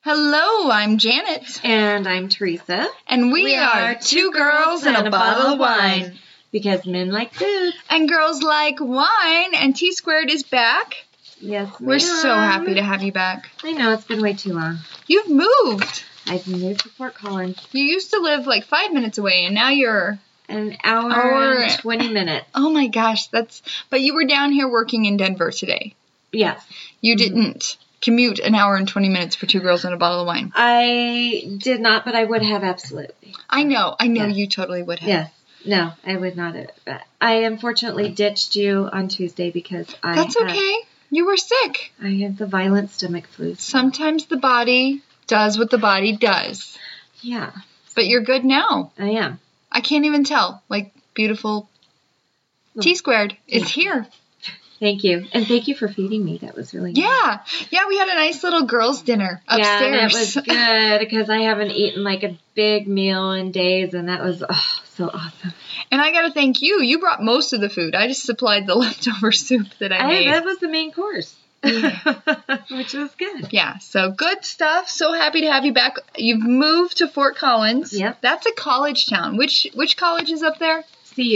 Hello, I'm Janet. And I'm Teresa. And we are two girls and a bottle of wine. Because men like food. And girls like wine. And T Squared is back. Yes, ma'am. We're so happy to have you back. I know, it's been way too long. You've moved. I've moved to Fort Collins. You used to live like 5 minutes away, and now you're... An hour and 20 minutes. Oh my gosh, But you were down here working in Denver today. Yes. You didn't commute an hour and 20 minutes for two girls and a bottle of wine. I did not, but I would have absolutely. I know, Yeah. You totally would have. Yes. No, I would not have. I unfortunately ditched you on Tuesday because That's okay. You were sick. I had the violent stomach flu. Sometimes the body does what the body does. Yeah. But you're good now. I am. I can't even tell. Like, beautiful T Squared is here. Thank you. And thank you for feeding me. That was really nice. Yeah, we had a nice little girls' dinner upstairs. Yeah, that was good because I haven't eaten like a big meal in days, and that was so awesome. And I got to thank you. You brought most of the food. I just supplied the leftover soup that I made. That was the main course, which was good. Yeah, so good stuff. So happy to have you back. You've moved to Fort Collins. Yep. That's a college town. Which college is up there?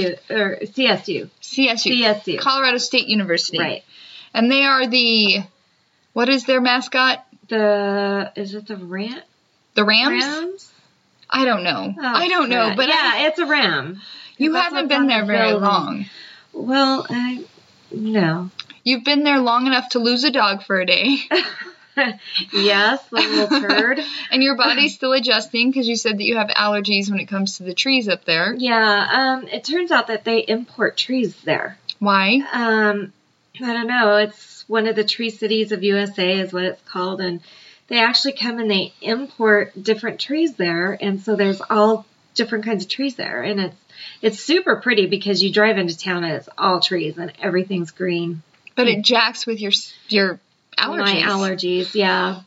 CSU. CSU. Colorado State University. Right. And they are what is their mascot? Is it the Rams? The Rams? Rams? I don't know. Oh, I don't know. But yeah, it's a ram. You haven't been there very long. Well, no. You've been there long enough to lose a dog for a day. Yes, the little turd. And your body's still adjusting because you said that you have allergies when it comes to the trees up there. Yeah, it turns out that they import trees there. Why? I don't know. It's one of the tree cities of USA is what it's called, and they actually come and they import different trees there, and so there's all different kinds of trees there, and it's super pretty because you drive into town and it's all trees and everything's green. But it jacks with your allergies. My allergies, yeah,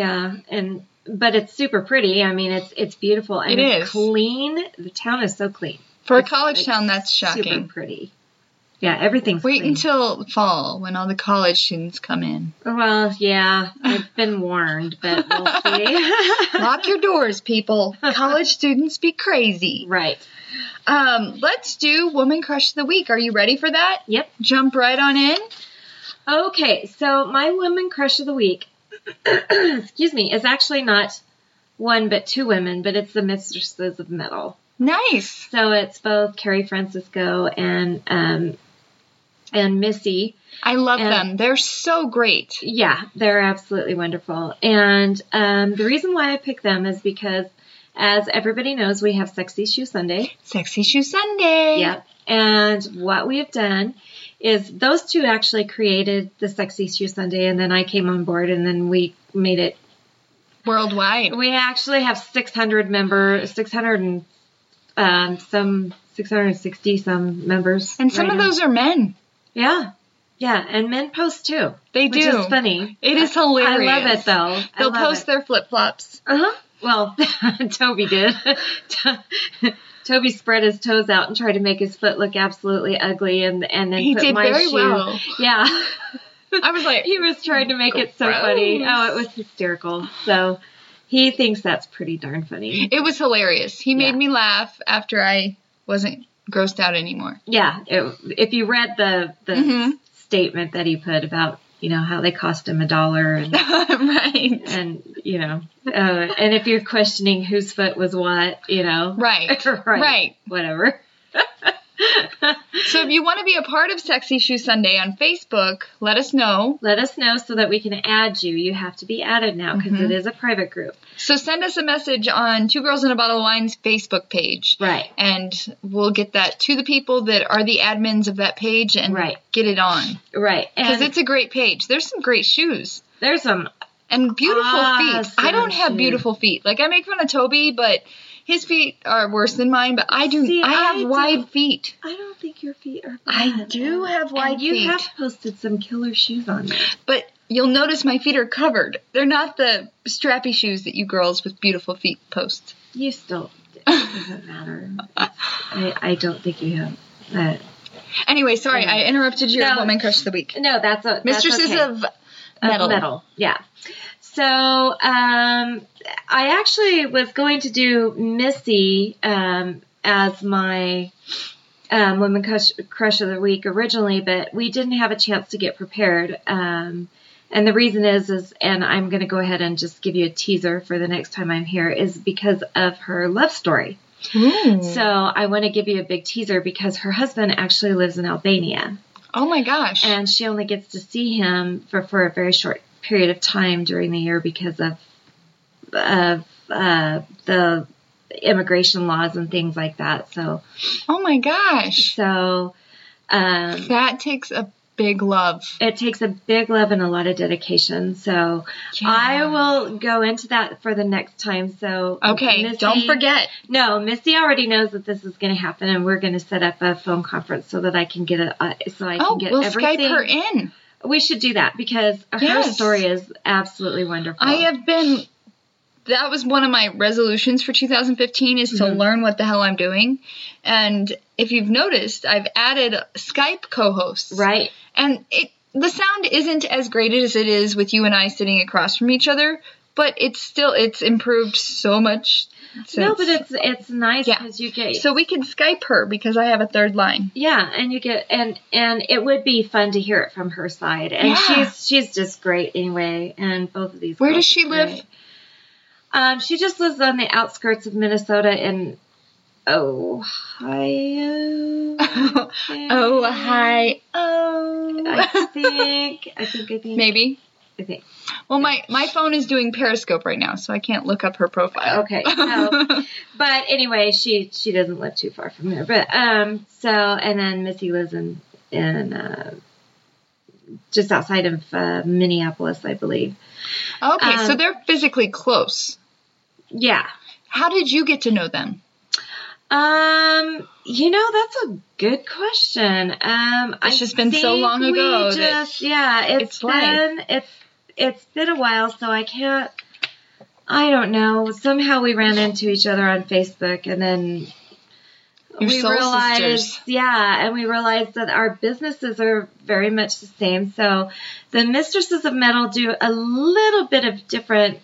but it's super pretty. I mean, it's beautiful and it's clean. The town is so clean. For a college town, that's shocking. Super pretty. Yeah, everything's Wait clean. until fall when all the college students come in. Well, yeah, I've been warned, but we'll see. Lock your doors, people. College students be crazy. Right. Let's do Woman Crush of the Week. Are you ready for that? Yep. Jump right on in. Okay, so my Woman Crush of the Week, excuse me, is actually not one but two women, but it's the Mistresses of Metal. Nice. So it's both Carrie Francisco and Missy. I love them. They're so great. Yeah, they're absolutely wonderful. And the reason why I picked them is because, as everybody knows, we have Sexy Shoe Sunday. Sexy Shoe Sunday. Yep. And what we have done is those two actually created the Sexy Shoe Sunday, and then I came on board, and then we made it worldwide. We actually have 600 members, 660 some members. And some of those are men. Yeah. Yeah, and men post too. They do. Which is funny. It is hilarious. I love it though. They'll post their flip-flops. Uh-huh. Well, Toby did. Toby spread his toes out and tried to make his foot look absolutely ugly, and then he put did my very shoe. Well. Yeah. I was like, he was trying to make it so funny. Oh, it was hysterical. So he thinks that's pretty darn funny. It was hilarious. He made me laugh after I wasn't grossed out anymore. Yeah. If you read the statement that he put about, how they cost him $1 and right. And, and if you're questioning whose foot was what, Right. Whatever. So if you want to be a part of Sexy Shoe Sunday on Facebook, let us know. Let us know so that we can add you. You have to be added now because it is a private group. So send us a message on Two Girls and a Bottle of Wine's Facebook page. Right. And we'll get that to the people that are the admins of that page and get it on. Right. Because it's a great page. There's some great shoes. There's some. And beautiful feet. I don't have beautiful feet. Like, I make fun of Toby, but his feet are worse than mine, but I do. I have wide feet. I don't think your feet are bad. I do have wide feet. You have posted some killer shoes on there. But you'll notice my feet are covered. They're not the strappy shoes that you girls with beautiful feet post. You still, it doesn't matter. I don't think you have that. Anyway, sorry, I interrupted your Woman Crush of the Week. No, that's Mistresses okay. of Metal. Yeah. So I actually was going to do Missy as my Women Crush of the Week originally, but we didn't have a chance to get prepared. And the reason is, and I'm going to go ahead and just give you a teaser for the next time I'm here, is because of her love story. Ooh. So I want to give you a big teaser because her husband actually lives in Albania. Oh my gosh. And she only gets to see him for a very short period of time during the year because of the immigration laws and things like that. So, oh my gosh. So, that takes a big love. It takes a big love and a lot of dedication. So yeah. I will go into that for the next time. So okay, Missy, don't forget. No, Missy already knows that this is going to happen, and we're going to set up a phone conference so that I can get it. So I can get we'll everything. Skype her in. We should do that because her story is absolutely wonderful. That was one of my resolutions for 2015 is to learn what the hell I'm doing. And if you've noticed, I've added Skype co-hosts. Right. And the sound isn't as great as it is with you and I sitting across from each other, but it's improved so much. No, but it's nice because you get. So we can Skype her because I have a third line. Yeah, and you get and it would be fun to hear it from her side. And she's just great anyway. And both of these. Where does she live? She just lives on the outskirts of Minnesota in Ohio. Ohio. I think. Maybe. I think. Well, my phone is doing Periscope right now, so I can't look up her profile. Okay. So, but anyway, she doesn't live too far from there. But and then Missy lives in just outside of Minneapolis, I believe. Okay, so they're physically close. Yeah. How did you get to know them? That's a good question. It's just been so long ago. It's been a while, so I don't know. Somehow we ran into each other on Facebook, and then we realized that our businesses are very much the same. So the Mistresses of Metal do a little bit of different,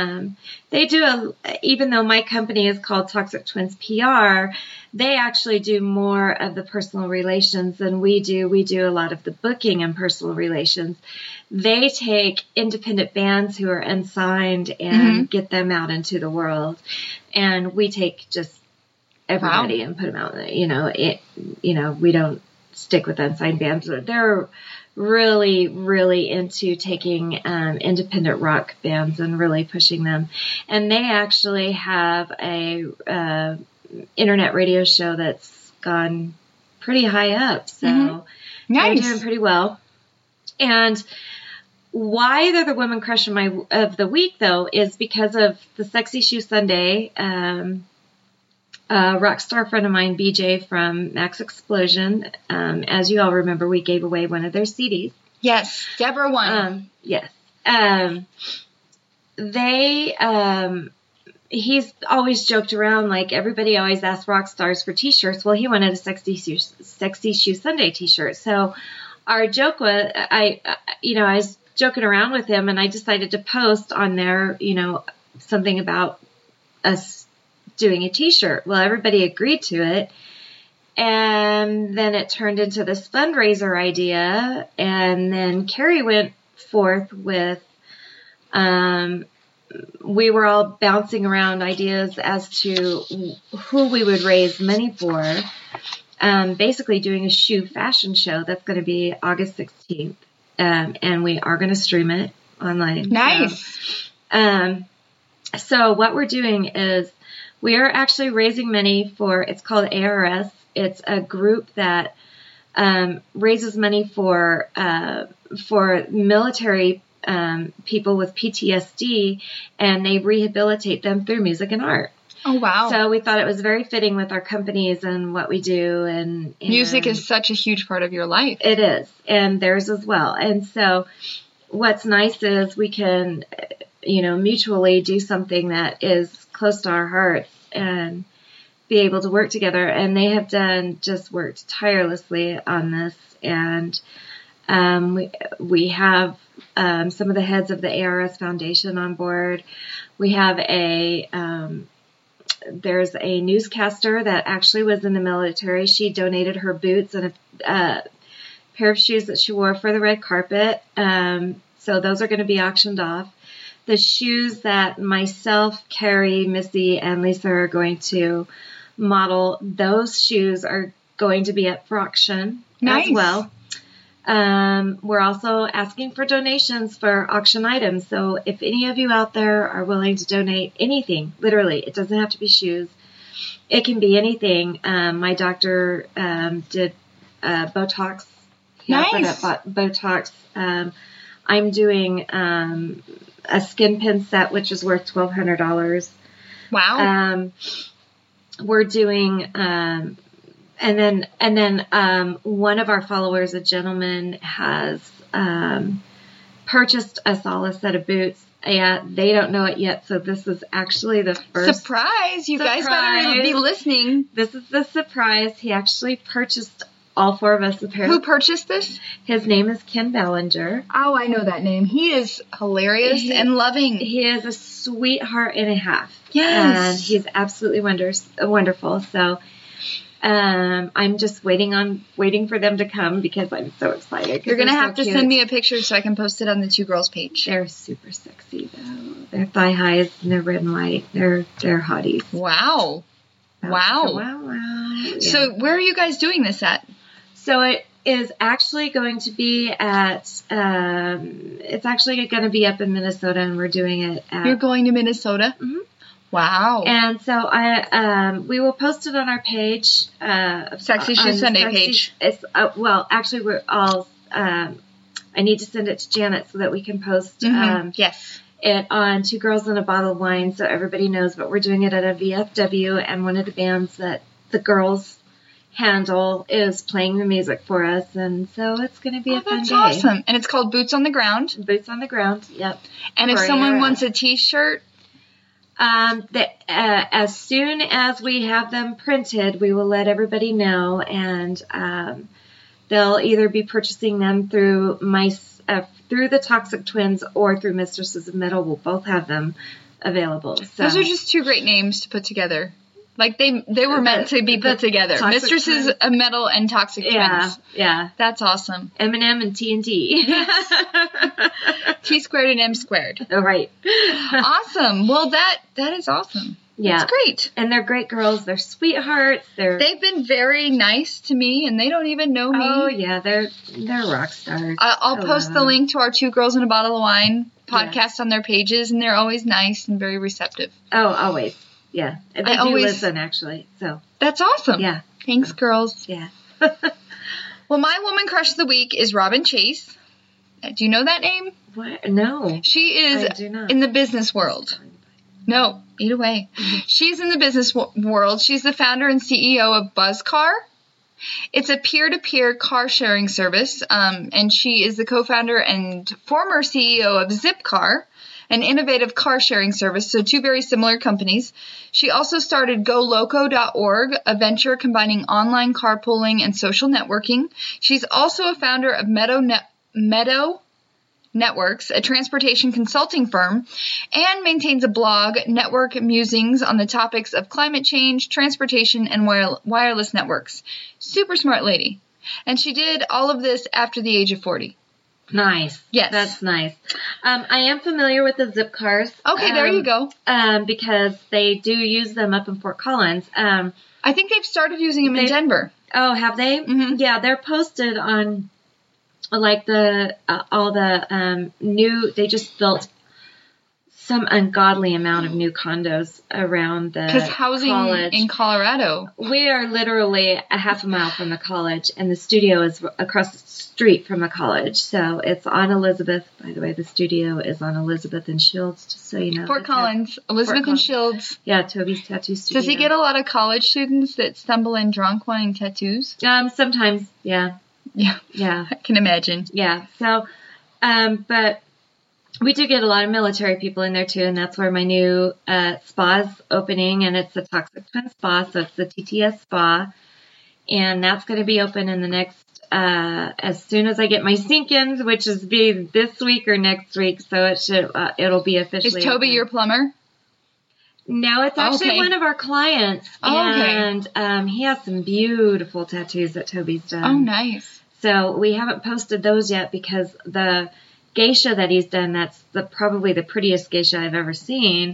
even though my company is called Toxic Twins PR, they actually do more of the personal relations than we do. We do a lot of the booking and personal relations. They take independent bands who are unsigned and get them out into the world. And we take just everybody and put them out. We don't stick with unsigned bands. They're really, really into taking independent rock bands and really pushing them. And they actually have a internet radio show that's gone pretty high up. So they're doing pretty well. And why they're the Women Crush of the Week, though, is because of the Sexy Shoe Sunday. Rock star friend of mine, BJ from Max Explosion. As you all remember, we gave away one of their CDs. Yes, Deborah won. Yes. He's always joked around like everybody always asks rock stars for T-shirts. Well, he wanted a Sexy Shoe Sunday T-shirt. So our joke was, I was joking around with him, and I decided to post on there, something about us doing a T-shirt. Well, everybody agreed to it, and then it turned into this fundraiser idea, and then Carrie went forth with we were all bouncing around ideas as to who we would raise money for, basically doing a shoe fashion show that's going to be August 16th, and we are going to stream it online. Nice. So what we're doing is we are actually raising money for, it's called ARS. It's a group that raises money for military people with PTSD, and they rehabilitate them through music and art. Oh, wow. So we thought it was very fitting with our companies and what we do. And music is such a huge part of your life. It is, and theirs as well. And so what's nice is we can, mutually do something that is close to our hearts and be able to work together. And they have worked tirelessly on this. And we have some of the heads of the ARS Foundation on board. We have there's a newscaster that actually was in the military. She donated her boots and a pair of shoes that she wore for the red carpet. So those are going to be auctioned off. The shoes that myself, Carrie, Missy, and Lisa are going to model, those shoes are going to be up for auction as well. We're also asking for donations for auction items. So if any of you out there are willing to donate anything, literally, it doesn't have to be shoes. It can be anything. My doctor did Botox. He offered up Botox. I'm doing a skin pin set, which is worth $1,200. Wow. We're doing, and then one of our followers, a gentleman, has purchased us all a set of boots. Yeah, they don't know it yet, so this is actually the first surprise. You guys better be listening. This is the surprise. He actually purchased all four of us a pair. Who purchased this? His name is Ken Ballinger. Oh, I know that name. He is hilarious and loving. He is a sweetheart and a half. Yes. And he's absolutely wonderful. So I'm just waiting for them to come because I'm so excited. You're going to have to send me a picture so I can post it on the Two Girls page. They're super sexy, though. They're thigh highs and they're red and white. They're hotties. Wow. Wow. Yeah. So where are you guys doing this at? So it is actually going to be at, it's actually going to be up in Minnesota, and we're doing it at... You're going to Minnesota? Mm-hmm. Wow. And so we will post it on our page. Sexy Shoe Sunday page. It's, well, actually, we're all, I need to send it to Janet so that we can post yes. it on Two Girls and a Bottle of Wine so everybody knows. But we're doing it at a VFW, and one of the bands that the girls handle is playing the music for us, and so it's going to be a fun day. That's awesome. And it's called Boots on the Ground. Boots on the Ground, yep. And if someone wants a t-shirt? As soon as we have them printed, we will let everybody know, and they'll either be purchasing them through through the Toxic Twins or through Mistresses of Metal. We'll both have them available. So. Those are just two great names to put together. Like they were meant to be put together. Mistresses of Metal and Toxic Twins. Yeah. That's awesome. M&M and T&T. T squared and M squared. Oh, right. Awesome. Well, that is awesome. Yeah. That's great. And they're great girls. They're sweethearts. They've been very nice to me, and they don't even know me. Oh, yeah. They're rock stars. I'll post the link to our Two Girls and a Bottle of Wine podcast on their pages, and they're always nice and very receptive. Oh, always. Yeah. They do listen, actually. So that's awesome. Yeah. Thanks, girls. Yeah. Well, my woman crush of the week is Robin Chase. Do you know that name? What? No. She is in the business world. No, eat away. Mm-hmm. She's in the business world. She's the founder and CEO of BuzzCar. It's a peer-to-peer car sharing service, and she is the co-founder and former CEO of Zipcar, an innovative car sharing service, so two very similar companies. She also started GoLoco.org, a venture combining online carpooling and social networking. She's also a founder of Meadow Networks, a transportation consulting firm, and maintains a blog, Network Musings, on the topics of climate change, transportation, and wireless networks. Super smart lady. And she did all of this after the age of 40. Nice. Yes. That's nice. I am familiar with the Zip cars. Okay, there you go. Because they do use them up in Fort Collins. I think they've started using them in Denver. Oh, have they? Mm-hmm. Yeah, they're posted on, like, all the new, they just built some ungodly amount of new condos around the because housing college. In Colorado. We are literally a half a mile from the college, and the studio is across the street from the college. So it's on Elizabeth. By the way, the studio is on Elizabeth and Shields, just so you know. Fort Collins, Elizabeth and Shields. Yeah, Toby's tattoo studio. Does he get a lot of college students that stumble in drunk wanting tattoos? Sometimes, yeah. Yeah, I can imagine. Yeah, so, but we do get a lot of military people in there too, and that's where my new spa's opening, and it's the Toxic Twin Spa, so it's the TTS Spa, and that's going to be open in the next as soon as I get my sink-ins, which is be this week or next week, so it'll be officially. Is Toby open. your plumber? No, it's actually one of our clients, and he has some beautiful tattoos that Toby's done. Oh, nice. So we haven't posted those yet because the geisha that he's done, that's probably the prettiest geisha I've ever seen.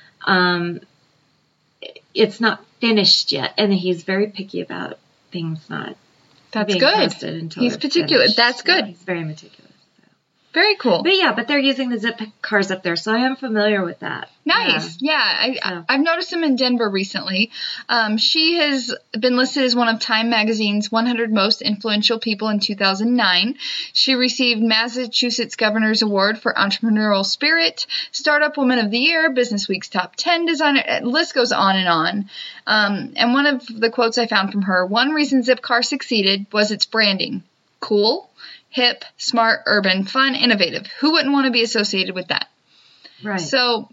It's not finished yet, and he's very picky about things not being posted until He's particular. Finished. That's good. Yeah, he's very meticulous. Very cool. But they're using the zip cars up there, so I am familiar with that. Nice. Yeah. I've noticed him in Denver recently. She has been listed as one of Time Magazine's 100 most influential people in 2009. She received Massachusetts Governor's Award for Entrepreneurial Spirit, Startup Woman of the Year, Business Week's Top 10 Designer. The list goes on and on. And one of the quotes I found from her, one reason Zipcar succeeded was its branding. Cool, hip, smart, urban, fun, innovative. Who wouldn't want to be associated with that? Right. So,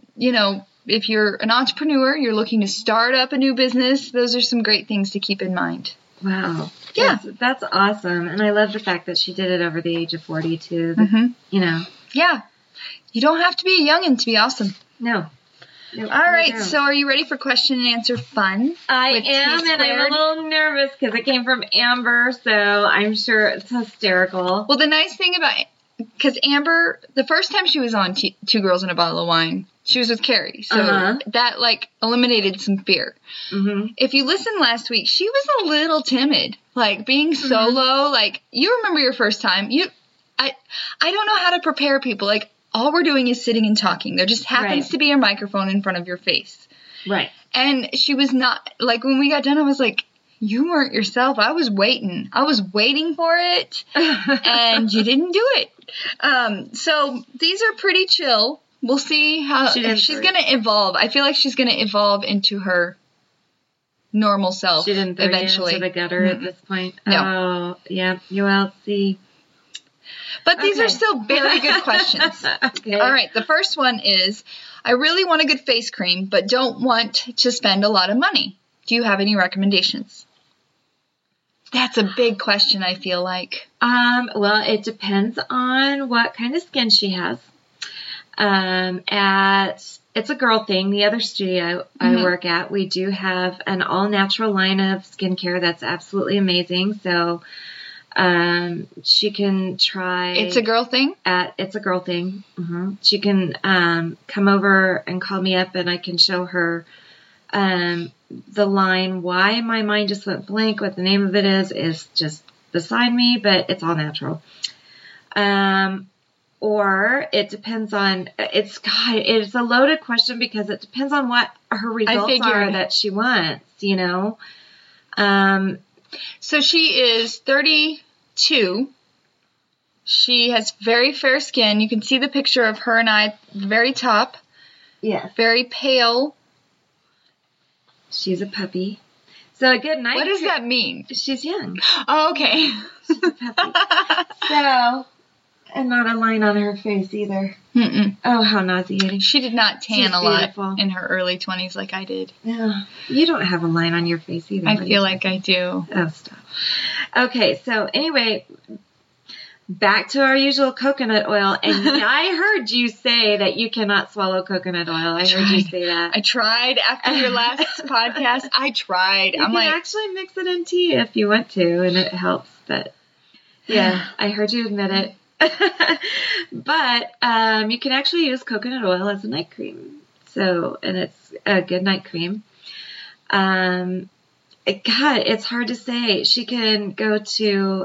if you're an entrepreneur, you're looking to start up a new business, those are some great things to keep in mind. Wow. Yeah. That's awesome. And I love the fact that she did it over the age of 40, too. Yeah. You don't have to be a youngin' to be awesome. No. All right, so are you ready for question and answer fun? I am, and I'm a little nervous because it came from Amber, so I'm sure it's hysterical. Well, the nice thing about, because Amber, the first time she was on Two Girls and a Bottle of Wine, she was with Carrie, so that, eliminated some fear. Mm-hmm. If you listened last week, she was a little timid, being solo, you remember your first time. I don't know how to prepare people, all we're doing is sitting and talking. There just happens to be a microphone in front of your face. Right. And she was not, when we got done, I was like, you weren't yourself. I was waiting. I was waiting for it, and you didn't do it. So these are pretty chill. We'll see how she's going to evolve. I feel like she's going to evolve into her normal self eventually. She didn't throw you into the gutter at this point? No. Oh, yeah. You will see. But these are still very good questions. Okay. All right. The first one is, I really want a good face cream, but don't want to spend a lot of money. Do you have any recommendations? That's a big question, I feel like. Well, it depends on what kind of skin she has. It's a girl thing. The other studio I work at, we do have an all-natural line of skincare that's absolutely amazing. So she can try. It's a girl thing? It's a girl thing. Mm-hmm. She can come over and call me up, and I can show her the line. Why my mind just went blank, what the name of it is just beside me, but it's all natural. Or it depends on, it's a loaded question because it depends on what her results are that she wants, So she is 32. She has very fair skin. You can see the picture of her and I at the very top. Yeah. Very pale. She's a puppy. So a good night. What does that mean? She's young. Oh, okay. She's a puppy. And not a line on her face either. Mm-mm. Oh, how nauseating. She did not tan a lot in her early 20s like I did. No, you don't have a line on your face either. I feel like I do. Oh, stop. Okay, so anyway, back to our usual coconut oil. And I heard you say that you cannot swallow coconut oil. I heard you say that. I tried after your last podcast. I tried. You can actually mix it in tea if you want to, and it helps. But yeah, I heard you admit it. But you can actually use coconut oil as a night cream. And it's a good night cream. God, it's hard to say. She can go to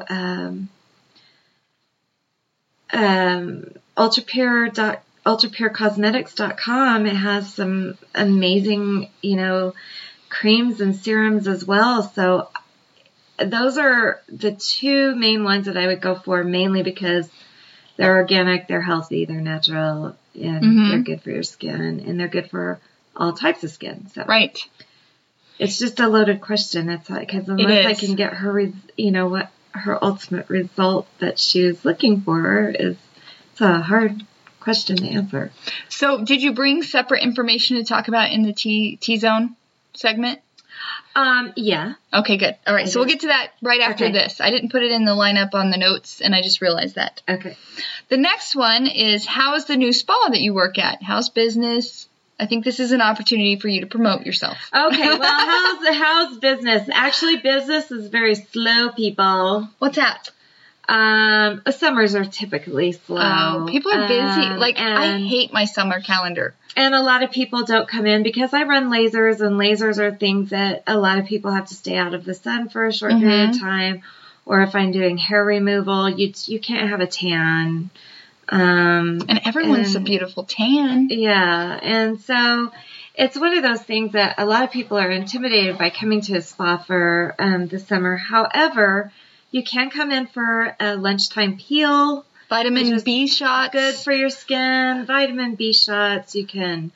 ultrapurecosmetics.com. It has some amazing, creams and serums as well. So those are the two main ones that I would go for, mainly because they're organic, they're healthy, they're natural, and they're good for your skin, and they're good for all types of skin. So right. It's just a loaded question. It's because unless I can get her, what her ultimate result that she was looking for it's a hard question to answer. So did you bring separate information to talk about in the T-Zone segment? Yeah. Okay, good. All right, I so we'll do. get to that right after Okay. this. I didn't put it in the lineup on the notes, and I just realized that. Okay. The next one is, how's the new spa that you work at? How's business? I think this is an opportunity for you to promote yourself. Okay. Well, how's business? Actually, business is very slow, people. What's that? Summers are typically slow. People are busy. Like, I and- hate my summer calendar. And a lot of people don't come in because I run lasers, and lasers are things that a lot of people have to stay out of the sun for a short period of time. Or if I'm doing hair removal, you can't have a tan. And everyone's a beautiful tan. Yeah, and so it's one of those things that a lot of people are intimidated by coming to a spa for the summer. However, you can come in for a lunchtime peel. Vitamin B shots. Good for your skin. Vitamin B shots. You can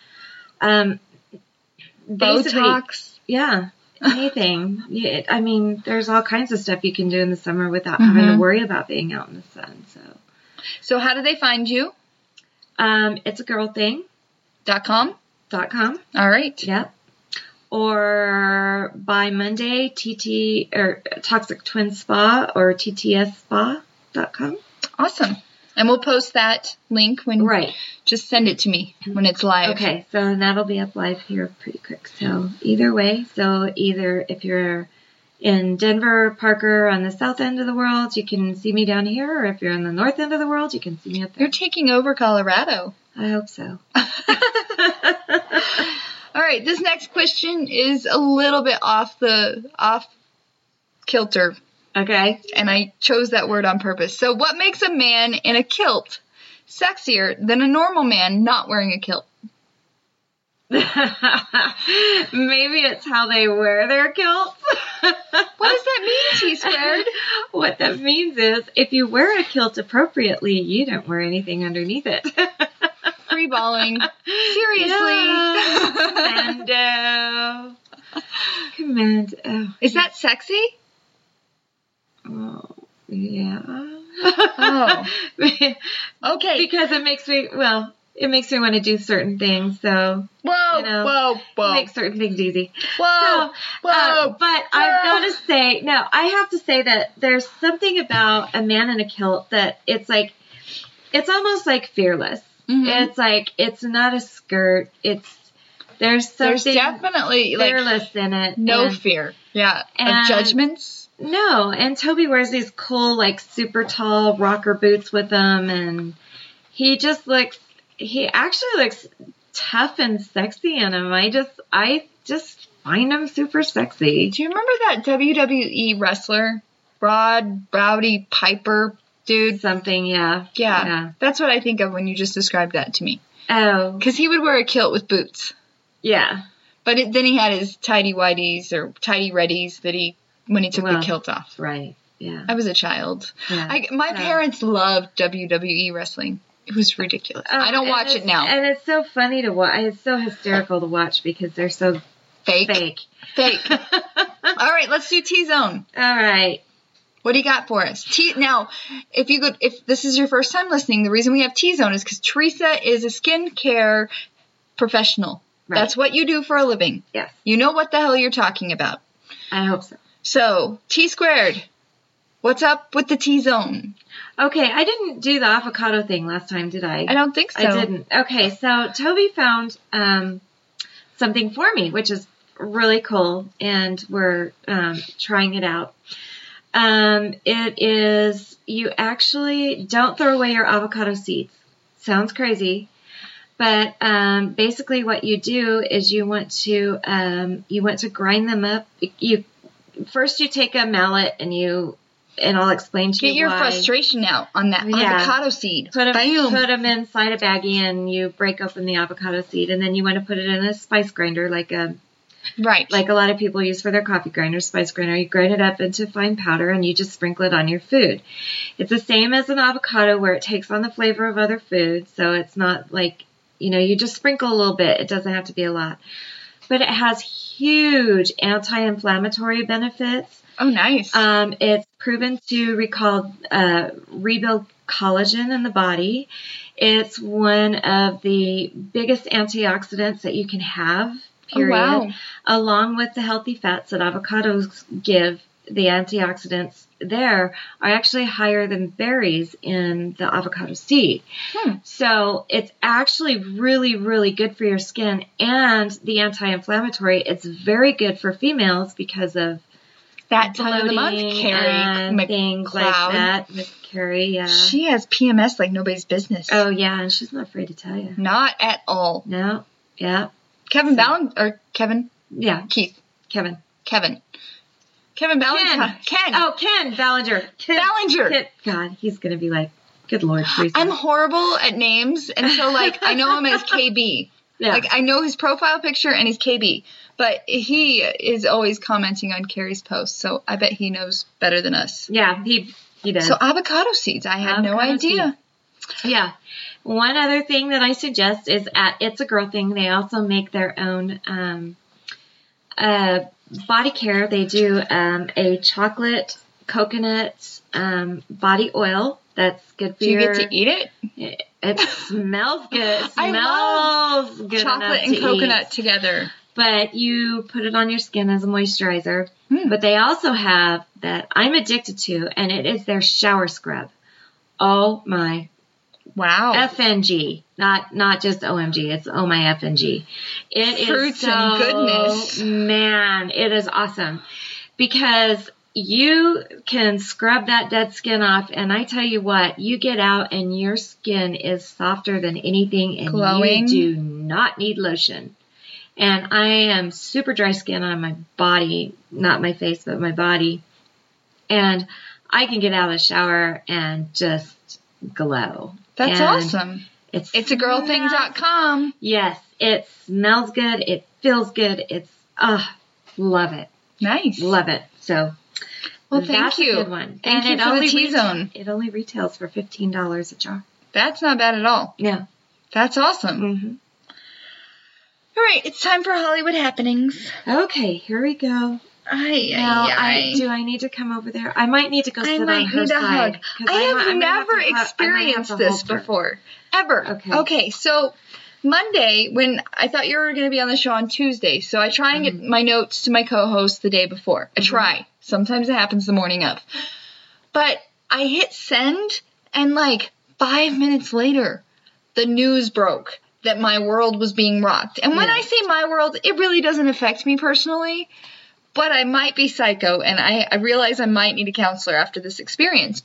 Botox. Yeah, anything. I mean, there's all kinds of stuff you can do in the summer without having to worry about being out in the sun. So how do they find you? It's a girl thing. .com? .com. All right. Yep. Or by Monday, TT or Toxic Twin Spa or TTSSpa.com. Awesome. And we'll post that link when Right. Just send it to me when it's live. Okay, so that'll be up live here pretty quick. So either way, either if you're in Denver, Parker, on the south end of the world, you can see me down here, or if you're on the north end of the world, you can see me up there. You're taking over Colorado. I hope so. All right, this next question is a little bit off kilter, Okay. and I chose that word on purpose. So what makes a man in a kilt sexier than a normal man not wearing a kilt? Maybe it's how they wear their kilts. What does that mean, T-squared? What that means is if you wear a kilt appropriately, you don't wear anything underneath it. Free balling. Seriously. Commando. Commando. Is that sexy? Oh, yeah. Oh. Okay. Because it makes me want to do certain things. So, Whoa. make certain things easy. Whoa. But I've got to say, I have to say that there's something about a man in a kilt that it's almost like fearless. Mhm. It's like, it's not a skirt. There's something definitely fearless in it. No and, fear. Yeah. and- Of judgments. No, and Toby wears these cool, super tall rocker boots with him, and he actually looks tough and sexy in them. I just find him super sexy. Do you remember that WWE wrestler, Rowdy Piper dude? Something, yeah. Yeah. That's what I think of when you just described that to me. Oh, Because he would wear a kilt with boots. yeah. But then he had his tidy whities or tidy reddies when he took the Well, kilt off. Right, yeah. I was a child. Yeah. My parents loved WWE wrestling. It was ridiculous. I don't watch it now. And it's so funny to watch. It's so hysterical to watch because they're so Fake. All right, let's do T-Zone. All right. What do you got for us? Now, if this is your first time listening, the reason we have T-Zone is because Teresa is a skincare professional. Right. That's what you do for a living. Yes. You know what the hell you're talking about. I hope so. So, T-squared. What's up with the T-Zone? Okay, I didn't do the avocado thing last time, did I? I don't think so. I didn't. Okay, so Toby found something for me, which is really cool, and we're trying it out. It is, you actually don't throw away your avocado seeds. Sounds crazy, but basically what you do is you want to grind them up. First you take a mallet and I'll explain to you Get your why. frustration out on that avocado seed. Put Bam. them inside a baggie and you break open the avocado seed, and then you want to put it in a spice grinder like a lot of people use for their coffee grinder, spice grinder. You grind it up into fine powder and you just sprinkle it on your food. It's the same as an avocado where it takes on the flavor of other foods, so it's not like, you just sprinkle a little bit. It doesn't have to be a lot. But it has huge anti-inflammatory benefits. Oh, nice. It's proven to rebuild collagen in the body. It's one of the biggest antioxidants that you can have period, wow. along with the healthy fats that avocados give. The antioxidants there are actually higher than berries in the avocado seed. So it's actually really, really good for your skin and the anti-inflammatory. It's very good for females because of that time of the month, bloating Carrie and things like McLeod. that. Miss Carrie, yeah. She has PMS like nobody's business. Oh, yeah, and she's not afraid to tell you. Not at all. No, yeah. Kevin Yeah, Keith. Kevin. Kevin Ballantyne. Ken. Oh, Ken Ballinger. Ballinger. God, he's going to be like, good Lord, Teresa. I'm horrible at names, and so, like, I know him as KB. Yeah. Like, I know his profile picture and his KB, but he is always commenting on Carrie's posts, so I bet he knows better than us. Yeah, he does. So, avocado seeds. I had no Avocado idea. seeds. Yeah. One other thing that I suggest is at It's a Girl Thing, they also make their own body care. They do a chocolate coconut body oil that's good for Do you your... get to eat it? It smells good. It I smells good Chocolate enough and to coconut eat. together. But you put it on your skin as a moisturizer. Hmm. But they also have that I'm addicted to, and it is their shower scrub. Oh my Wow. FNG, not just OMG. It's oh my FNG. It Fruits is so, and goodness. Man, it is awesome because you can scrub that dead skin off, and I tell you what, you get out and your skin is softer than anything, and Glowing. you do not need lotion. And I am super dry skin on my body, not my face, but my body, and I can get out of the shower and just glow. That's And awesome. It's a girlthing.com. Yes, it smells good. It feels good. It's love it, Nice. love it. So, Well, thank that's you. a good one. Thank you it for the only T-zone. It only retails for $15 a jar. That's not bad at all. Yeah. That's awesome. Mm-hmm. All right, it's time for Hollywood happenings. Okay, here we go. Now, do I need to come over there? I might need to go sit on her side. 'Cause I have might never have to experienced hold this her. before. Ever. Okay. So Monday, when I thought you were going to be on the show on Tuesday, so I try and get my notes to my co-host the day before. I try. Sometimes it happens the morning of. But I hit send, and like 5 minutes later, the news broke that my world was being rocked. And when I say my world, it really doesn't affect me personally. But I might be psycho, and I realize I might need a counselor after this experience.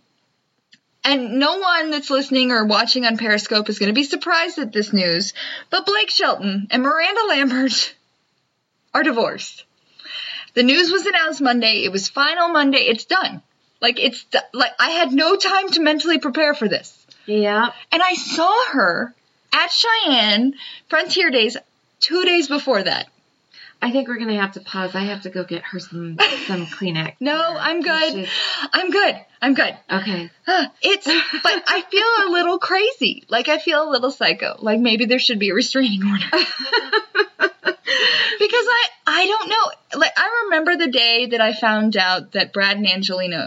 And no one that's listening or watching on Periscope is going to be surprised at this news, but Blake Shelton and Miranda Lambert are divorced. The news was announced Monday. It was final Monday. It's done. Like I had no time to mentally prepare for this. Yeah. And I saw her at Cheyenne Frontier Days 2 days before that. I think we're going to have to pause. I have to go get her some Kleenex. No, I'm good. I'm good. Okay. But I feel a little crazy. Like, I feel a little psycho. Like, maybe there should be a restraining order. Because I don't know. Like, I remember the day that I found out that Brad and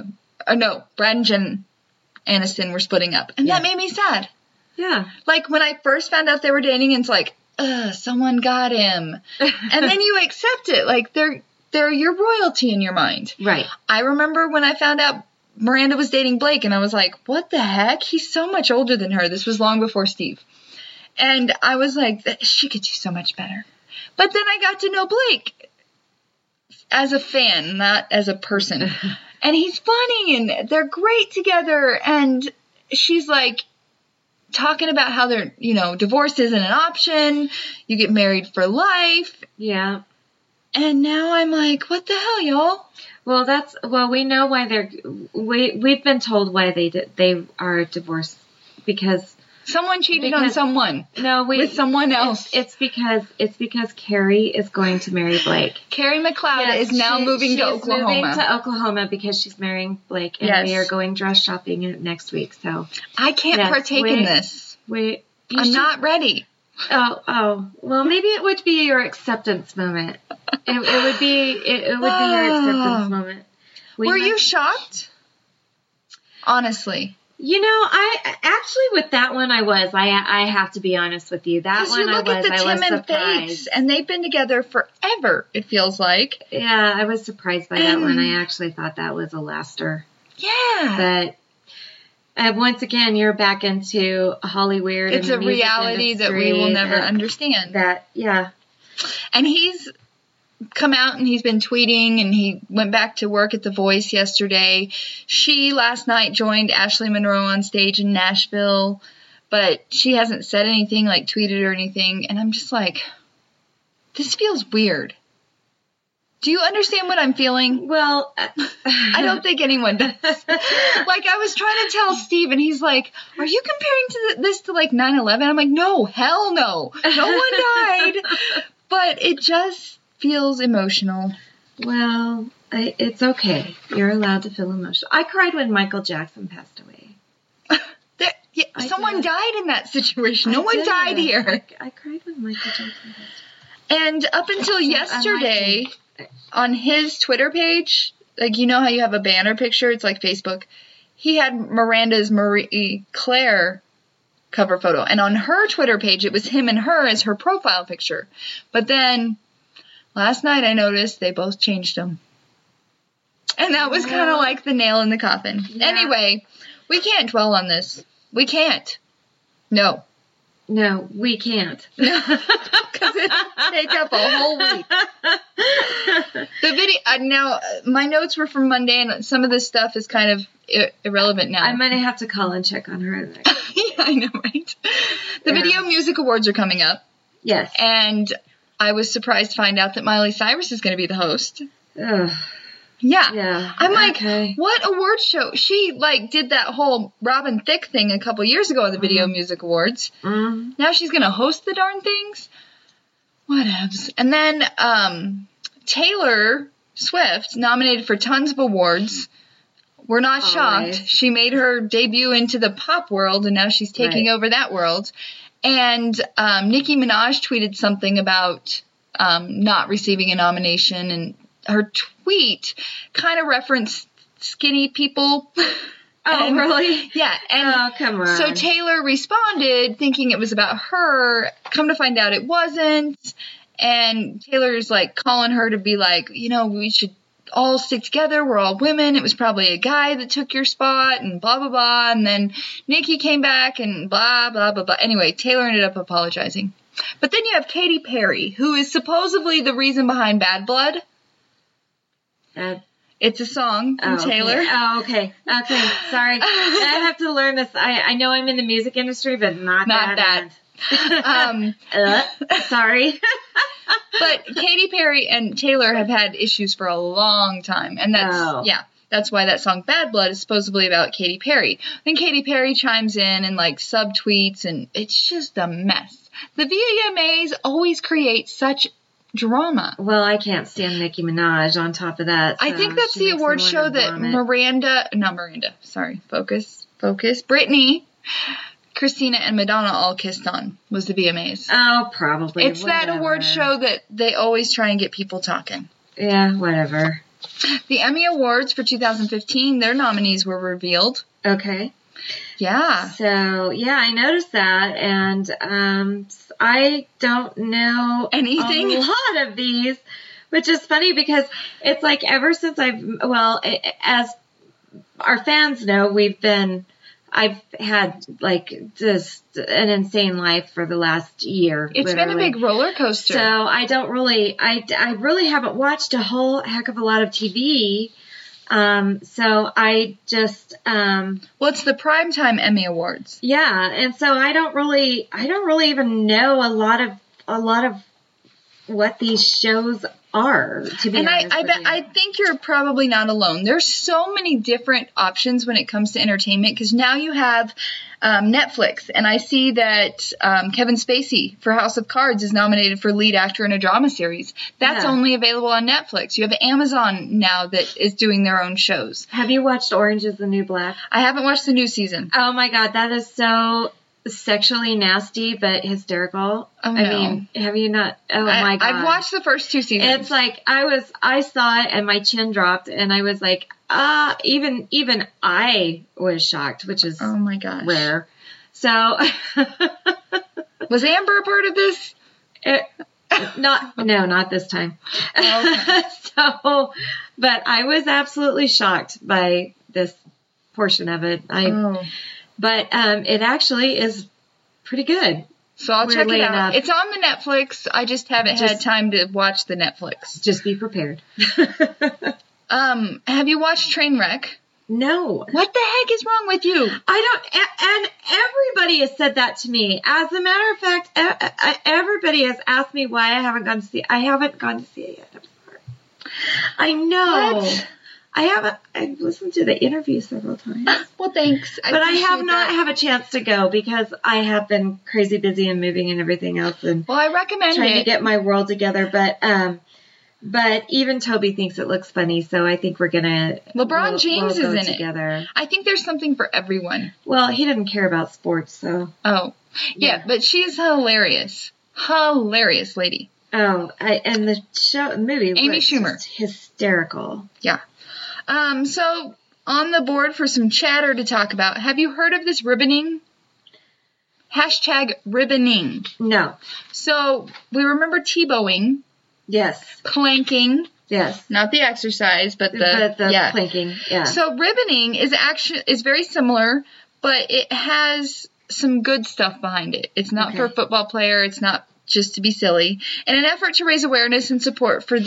Jen Aniston were splitting up. And that made me sad. Yeah. Like, when I first found out they were dating, it's like, someone got him. And then you accept it. Like, they're your royalty in your mind. Right. I remember when I found out Miranda was dating Blake, and I was like, what the heck? He's so much older than her. This was long before Steve. And I was like, she could do so much better. But then I got to know Blake as a fan, not as a person. And he's funny, and they're great together. And she's like, talking about how they're, divorce isn't an option. You get married for life. Yeah. And now I'm like, what the hell, y'all? Well, we know why we've been told why they are divorced because someone cheated on someone. No, with someone else. It's because Carrie is going to marry Blake. Carrie McLeod is now moving to Oklahoma. She's moving to Oklahoma because she's marrying Blake, and we are going dress shopping next week. So I can't partake in this. I'm not ready. Oh. Well, maybe it would be your acceptance moment. It would be your acceptance moment. Were you shocked? Honestly. I actually with that one I have to be honest with you. That one you look at the Tim and Faith, and they've been together forever. It feels like. Yeah, I was surprised by that one. I actually thought that was a laster. Yeah, but once again, you're back into Hollywood. It's a reality that we will never understand. And he's come out and he's been tweeting, and he went back to work at The Voice yesterday. She last night joined Ashley Monroe on stage in Nashville, but she hasn't said anything, like tweeted or anything, and I'm just like, this feels weird. Do you understand what I'm feeling? Well, I don't think anyone does. Like, I was trying to tell Steve, and he's like, are you comparing this to like 9/11? I'm like, no, hell no. No one died. But it just feels emotional. Well, it's okay. You're allowed to feel emotional. I cried when Michael Jackson passed away. Someone died in that situation. No one died here. I cried when Michael Jackson passed away. And up until yesterday, on his Twitter page, like, you know how you have a banner picture? It's like Facebook. He had Miranda's Marie Claire cover photo. And on her Twitter page, it was him and her as her profile picture. But then last night I noticed they both changed them. And that was kind of like the nail in the coffin. Yeah. Anyway, we can't dwell on this. We can't. No. No, we can't. No, because it'll take up a whole week. The video, now, my notes were from Monday, and some of this stuff is kind of irrelevant now. I'm going to have to call and check on her. Yeah, I know, right? The Video Music Awards are coming up. Yes. And I was surprised to find out that Miley Cyrus is going to be the host. Ugh. Yeah. I'm like, what award show? She, did that whole Robin Thicke thing a couple years ago at the Video Music Awards. Mm. Now she's going to host the darn things? Whatevs. And then Taylor Swift, nominated for tons of awards. We're not shocked. She made her debut into the pop world, and now she's taking over that world. And Nicki Minaj tweeted something about not receiving a nomination, and her tweet kind of referenced skinny people. Oh, really? Yeah. And come on. So Taylor responded thinking it was about her. Come to find out it wasn't. And Taylor's calling her to be like, we should all stick together. We're all women. It was probably a guy that took your spot and blah, blah, blah. And then Nicki came back and blah, blah, blah, blah. Anyway, Taylor ended up apologizing. But then you have Katy Perry, who is supposedly the reason behind Bad Blood. It's a song from Taylor. Okay. Sorry. I have to learn this. I know I'm in the music industry, but not that. Sorry. But Katy Perry and Taylor have had issues for a long time. And that's why that song Bad Blood is supposedly about Katy Perry. Then Katy Perry chimes in and subtweets, and it's just a mess. The VMAs always create such drama. Well, I can't stand Nicki Minaj on top of that. So I think that's the award show that Britney, Christina, and Madonna all kissed on, was the VMAs. Oh, probably. It's that award show that they always try and get people talking. Yeah, whatever. The Emmy Awards for 2015, their nominees were revealed. Okay. Yeah. So, I noticed that, and I don't know anything. A lot of these, which is funny because it's ever since as our fans know, I've had just an insane life for the last year. It's been a big roller coaster. So I really haven't watched a whole heck of a lot of TV. So I just, it's the Primetime Emmy Awards. Yeah. And so I don't really even know a lot of what these shows are, to be honest. And I think you're probably not alone. There's so many different options when it comes to entertainment, because now you have Netflix, and I see that Kevin Spacey for House of Cards is nominated for lead actor in a drama series. That's only available on Netflix. You have Amazon now that is doing their own shows. Have you watched Orange is the New Black? I haven't watched the new season. Oh my God, that is so sexually nasty but hysterical. Oh, I no. mean, have you not? Oh my God. I've watched the first 2 seasons. It's like I saw it and my chin dropped and I was like, even I was shocked, which is oh my gosh. rare. So Was Amber a part of this? Not this time. Okay. But I was absolutely shocked by this portion of it. But it actually is pretty good. So I'll check it Weirdly out. enough. It's on the Netflix. I just haven't had time to watch the Netflix. Just be prepared. Have you watched Trainwreck? No. What the heck is wrong with you? And everybody has said that to me. As a matter of fact, everybody has asked me why I haven't gone to see it. I haven't gone to see it yet. I'm sorry. I know. What? I've listened to the interview several times. Well, thanks. But I have appreciate not that. have a chance to go because I have been crazy busy and moving and everything else and Well, I recommend trying it. to get my world together. But even Toby thinks it looks funny, so I think we're gonna. LeBron James we'll is go in it. together. I think there's something for everyone. Well, he didn't care about sports, so. Oh, yeah, but she's hilarious. Hilarious lady. Oh, and the movie. Amy was Schumer. just hysterical. Yeah. So on the board for some chatter to talk about, have you heard of this ribboning? Hashtag ribboning. No. So we remember Tebowing, Yes. planking, Yes. not the exercise, but the planking. Yeah. So ribboning is very similar, but it has some good stuff behind it. It's not for a football player. It's not just to be silly. In an effort to raise awareness and support for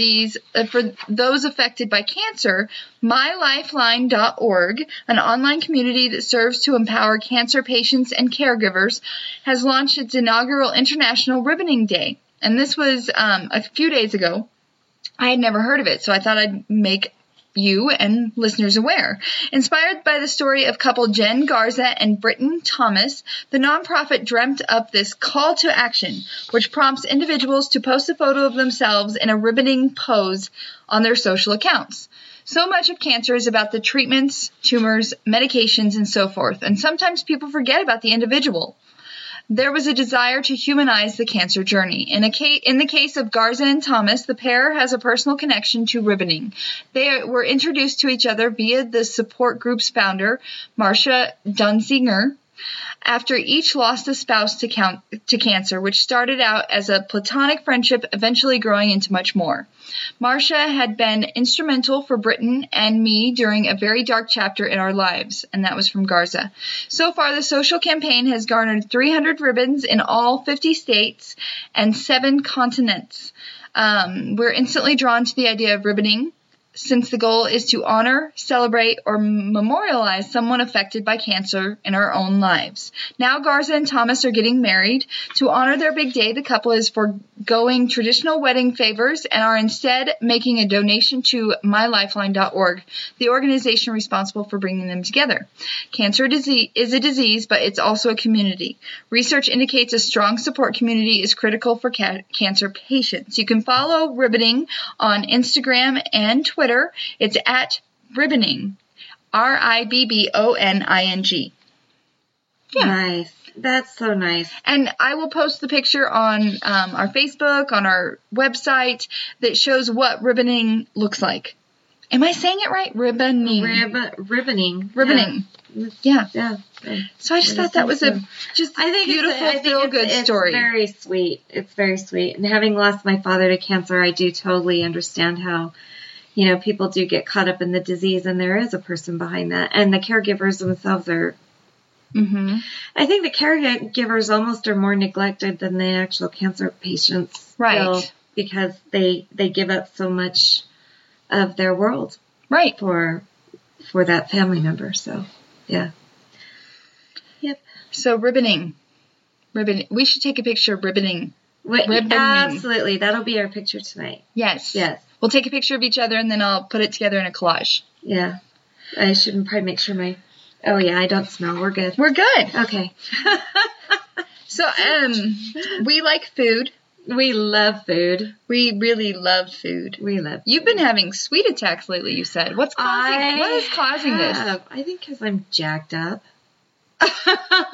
those affected by cancer, MyLifeline.org, an online community that serves to empower cancer patients and caregivers, has launched its inaugural International Ribboning Day. And this was a few days ago. I had never heard of it, so I thought I'd make you and listeners aware. Inspired by the story of couple Jen Garza and Britton Thomas, the nonprofit dreamt up this call to action, which prompts individuals to post a photo of themselves in a ribboning pose on their social accounts. So much of cancer is about the treatments, tumors, medications, and so forth, and sometimes people forget about the individual. There was a desire to humanize the cancer journey. In the case of Garza and Thomas, the pair has a personal connection to ribboning. They were introduced to each other via the support group's founder, Marcia Dunzinger, after each lost a spouse to cancer, which started out as a platonic friendship, eventually growing into much more. Marcia had been instrumental for Britton and me during a very dark chapter in our lives, and that was from Garza. So far, the social campaign has garnered 300 ribbons in all 50 states and 7 continents. We're instantly drawn to the idea of ribboning, since the goal is to honor, celebrate, or memorialize someone affected by cancer in our own lives. Now Garza and Thomas are getting married. To honor their big day, the couple is foregoing traditional wedding favors and are instead making a donation to MyLifeline.org, the organization responsible for bringing them together. Cancer is a disease, but it's also a community. Research indicates a strong support community is critical for cancer patients. You can follow Ribboning on Instagram and Twitter. It's at Ribboning, RIBBONING. Yeah. Nice. That's so nice. And I will post the picture on our Facebook, on our website, that shows what ribboning looks like. Am I saying it right? Ribboning. Ribboning. Ribboning. Yeah. So I just thought that was a beautiful, feel-good story. It's very sweet. It's very sweet. And having lost my father to cancer, I do totally understand how, people do get caught up in the disease, and there is a person behind that. And the caregivers themselves are. Mm-hmm. I think the caregivers almost are more neglected than the actual cancer patients. Right. Still, because they give up so much of their world. Right. For that family member. So, yeah. Yep. So ribboning. We should take a picture of ribboning. Ribboning. Absolutely. That'll be our picture tonight. Yes. Yes. We'll take a picture of each other, and then I'll put it together in a collage. Yeah. I should probably make sure oh yeah, I don't smell. We're good. We're good. Okay. So, we like food. We love food. We really love food. You've been having sweet attacks lately, you said. What is causing this? I think because I'm jacked up.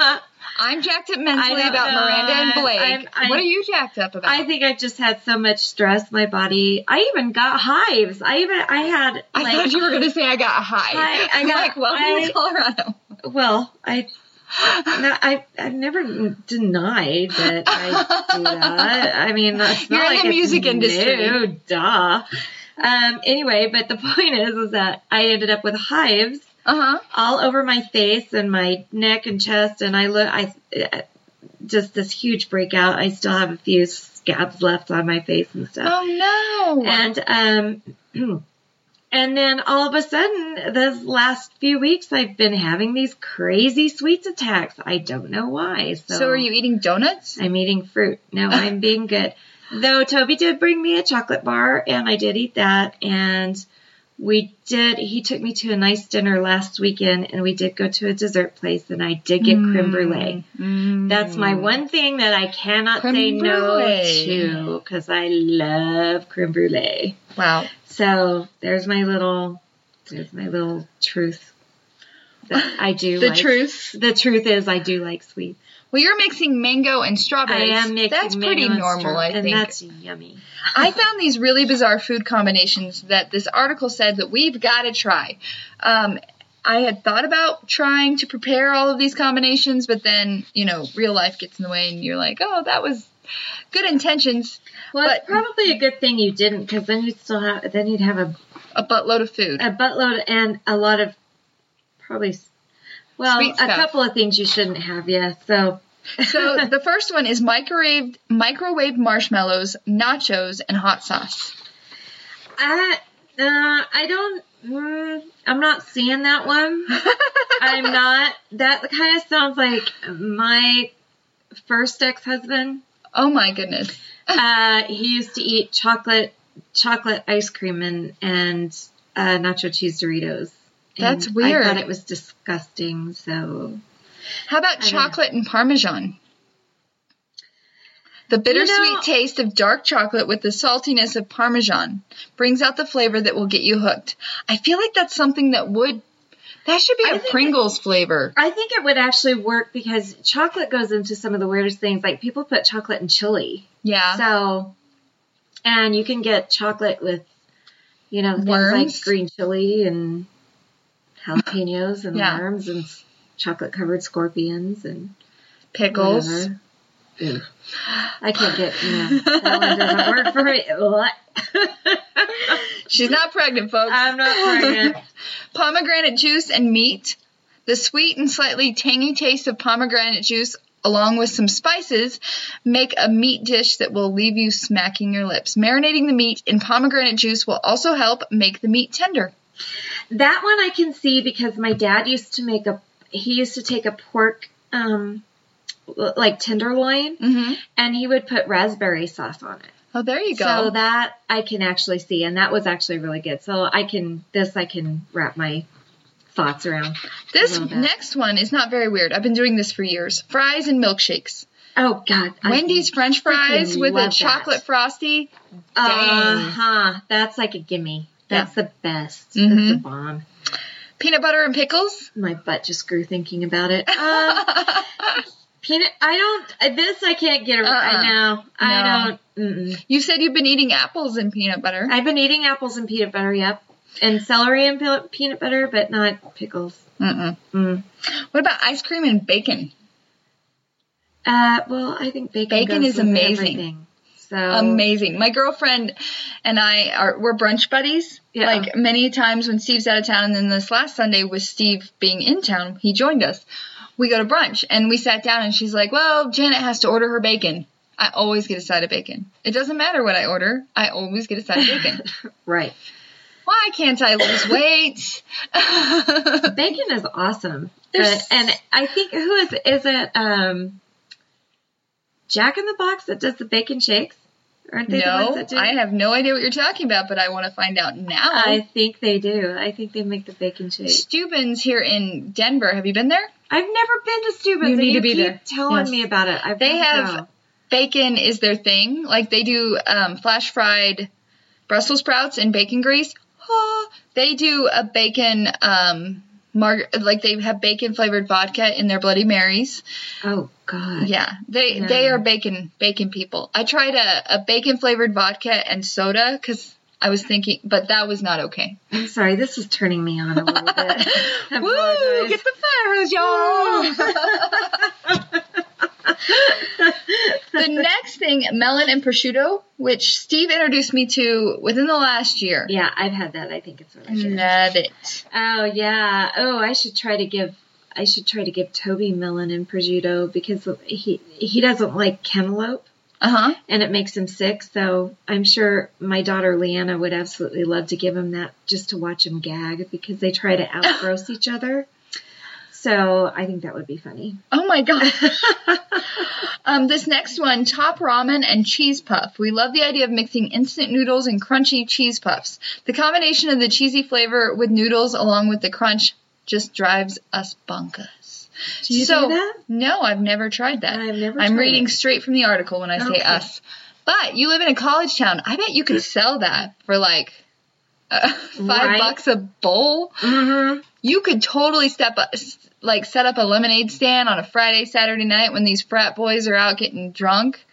I'm jacked up mentally I don't about know. Miranda and Blake. What are you jacked up about? I think I just had so much stress in my body. I even got hives. I had I like, thought you were going to say I got high. I got- like, welcome to Colorado. well, I've never denied that I do that. I mean, that's You're not in like the it's music industry. new, duh. Anyway, but the point is that I ended up with hives Uh-huh. all over my face and my neck and chest, and just this huge breakout. I still have a few scabs left on my face and stuff. Oh, no. And and then all of a sudden, those last few weeks, I've been having these crazy sweets attacks. I don't know why. So are you eating donuts? I'm eating fruit. No, I'm being good. Though Toby did bring me a chocolate bar, and I did eat that. And he took me to a nice dinner last weekend, and we did go to a dessert place, and I did get creme brulee. That's my one thing that I cannot Creme say no brulee. to, because I love creme brulee. Wow. So there's my little truth that I do. The like. truth. The truth is I do like sweets. Well, you're mixing mango and strawberries. I am mixing That's pretty mango and normal, I and think. that's yummy. I found these really bizarre food combinations that this article said that we've got to try. I had thought about trying to prepare all of these combinations, but then, real life gets in the way and you're like, oh, that was good intentions. Well, but it's probably a good thing you didn't, because then you'd have a buttload of food. a buttload and a lot of probably, Sweet a stuff. couple of things you shouldn't have, yeah. So The first one is microwaved marshmallows, nachos, and hot sauce. I'm not seeing that one. I'm not. That kind of sounds like my first ex-husband. Oh my goodness. He used to eat chocolate ice cream and nacho cheese Doritos. And That's weird. I thought it was disgusting, so. How about chocolate and Parmesan? The bittersweet taste of dark chocolate with the saltiness of Parmesan brings out the flavor that will get you hooked. I feel like that's something that should be a Pringles flavor. I think it would actually work, because chocolate goes into some of the weirdest things. Like, people put chocolate in chili. Yeah. So, and you can get chocolate with, things Worms? like green chili and jalapenos and Yeah. worms and chocolate-covered scorpions and Pickles. whatever. Ew. I can't get, that one doesn't work for me. What? She's not pregnant, folks. I'm not pregnant. Pomegranate juice and meat. The sweet and slightly tangy taste of pomegranate juice, along with some spices, make a meat dish that will leave you smacking your lips. Marinating the meat in pomegranate juice will also help make the meat tender. That one I can see, because my dad used to take a pork, like tenderloin, and he would put raspberry sauce on it. Oh, there you go. So that I can actually see, and that was actually really good. So I can wrap my thoughts around. This next one is not very weird. I've been doing this for years. Fries and milkshakes. Oh, God. Wendy's French fries with a chocolate frosty. Dang. That's like a gimme. That's the best. Mhm. That's the bomb. Peanut butter and pickles. My butt just grew thinking about it. This I can't get around. I know. I don't. Mm-mm. You said you've been eating apples and peanut butter. I've been eating apples and peanut butter, yep. And celery and peanut butter, but not pickles. Mm-mm. Mm. What about ice cream and bacon? Well, I think bacon goes is with amazing. everything. So Amazing. My girlfriend and we're brunch buddies. Yeah. Like many times when Steve's out of town, and then this last Sunday with Steve being in town, he joined us. We go to brunch and we sat down and she's like, well, Janet has to order her bacon. I always get a side of bacon. It doesn't matter what I order. I always get a side of bacon. Right. Why can't I lose weight? Bacon is awesome. There's- And I think, is it Jack in the Box that does the bacon shakes? Aren't they the ones that do? I have no idea what you're talking about, but I want to find out now. I think they do. I think they make the bacon shakes. Steuben's here in Denver. Have you been there? I've never been to Steuben's. You need to be keep there. telling Yes. me about it. They have bacon is their thing. Like they do flash fried Brussels sprouts in bacon grease. Oh, they do a bacon like they have bacon flavored vodka in their Bloody Marys. Oh God. Yeah, they are bacon people. I tried a bacon flavored vodka and soda because I was thinking, but that was not okay. I'm sorry, this is turning me on a little bit. I Woo! apologize. Get the fire hose, y'all. The next thing, melon and prosciutto, which Steve introduced me to within the last year. Yeah, I've had that. I think it's really good. Love it. Oh yeah. Oh, I should try to give Toby melon and prosciutto because he doesn't like cantaloupe. Uh-huh. And it makes him sick, so I'm sure my daughter Leanna would absolutely love to give him that just to watch him gag because they try to outgross each other. So I think that would be funny. Oh my god. This next one, top ramen and cheese puff. We love the idea of mixing instant noodles and crunchy cheese puffs. The combination of the cheesy flavor with noodles along with the crunch just drives us bonkers. Do you do that? No, I've never tried that. I'm reading straight from the article when I say us. But you live in a college town. I bet you could sell that for like $5 a bowl. Mm-hmm. You could totally set up a lemonade stand on a Friday, Saturday night when these frat boys are out getting drunk.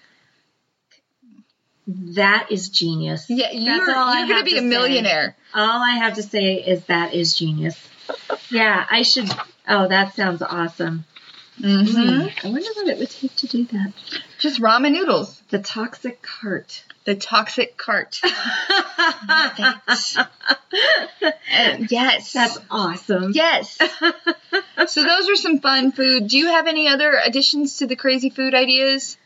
That is genius. Yeah, you're going to be a millionaire. All I have to say is that is genius. Yeah, I should. Oh, that sounds awesome. Mm-hmm. I wonder what it would take to do that. Just ramen noodles. The toxic cart. The toxic cart. Yes. That's awesome. Yes. So those are some fun food. Do you have any other additions to the crazy food ideas?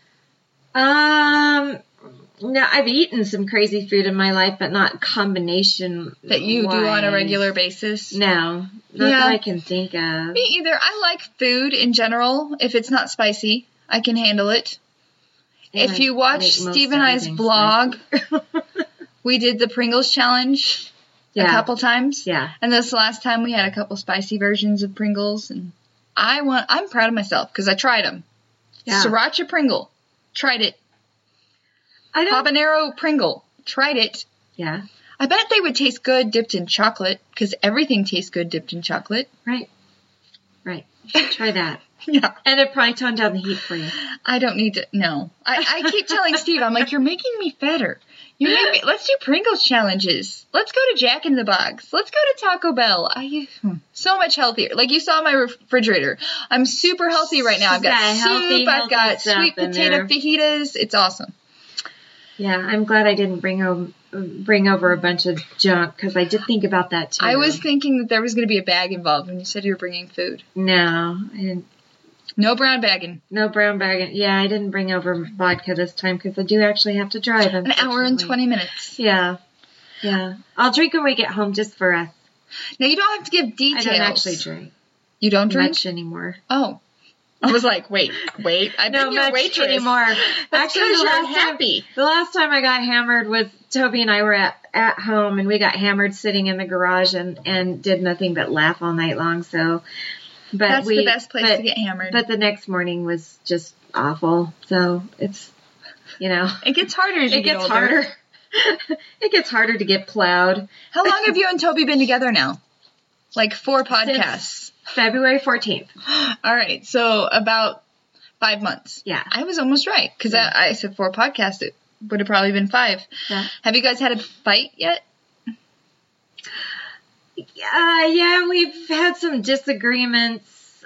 No, I've eaten some crazy food in my life, but not combination that you do on a regular basis. No, not that I can think of. Me either. I like food in general. If it's not spicy, I can handle it. And if you watch Steve and I's blog, we did the Pringles challenge a couple times. Yeah. And this last time we had a couple spicy versions of Pringles, and I'm proud of myself because I tried them. Yeah. Sriracha Pringle, tried it. Habanero Pringle, tried it. Yeah. I bet they would taste good dipped in chocolate because everything tastes good dipped in chocolate. Right. Try that. Yeah. And it probably toned down the heat for you. I don't need to. No. I keep telling Steve, I'm like, you're making me fatter. Let's do Pringles challenges. Let's go to Jack in the Box. Let's go to Taco Bell. So much healthier. Like you saw my refrigerator. I'm super healthy right now. I've got soup. I've got sweet potato fajitas. It's awesome. Yeah, I'm glad I didn't bring over a bunch of junk because I did think about that too. I was thinking that there was going to be a bag involved when you said you were bringing food. No, I didn't. No brown bagging. No brown bagging. Yeah, I didn't bring over vodka this time because I do actually have to drive. An hour and 20 minutes. Yeah. I'll drink when we get home just for us. Now, you don't have to give details. I don't actually drink. You don't drink? Much anymore. Oh. I was like, wait. I've been your waitress anymore. Actually, the last time I got hammered was Toby and I were at home, and we got hammered sitting in the garage and did nothing but laugh all night long. So, that's the best place to get hammered. But the next morning was just awful. So it's, it gets harder as you get older. Harder. It gets harder to get plowed. How long have you and Toby been together now? Like 4 podcasts. Since February 14th. All right. So about 5 months. Yeah. I was almost right because I said 4 podcasts. It would have probably been 5. Yeah. Have you guys had a fight yet? Yeah, we've had some disagreements.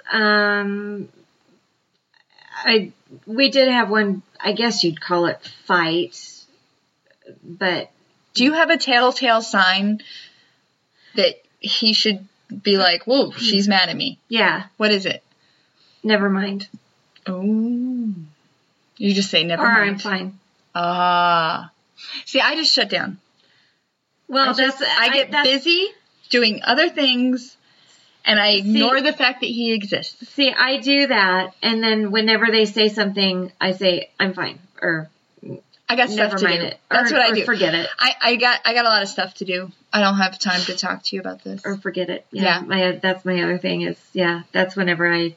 We did have one, I guess you'd call it fight, but... Do you have a telltale sign that he should be like, whoa, she's mad at me? Yeah. What is it? Never mind. Oh. You just say never mind. Or I'm fine. See, I just shut down. Well, I get busy doing other things, and I ignore the fact that he exists. See, I do that, and then whenever they say something, I say, I'm fine, or I got stuff to do. It. That's what I do. Forget it. I got a lot of stuff to do. I don't have time to talk to you about this. Or forget it. Yeah. That's my other thing is, that's whenever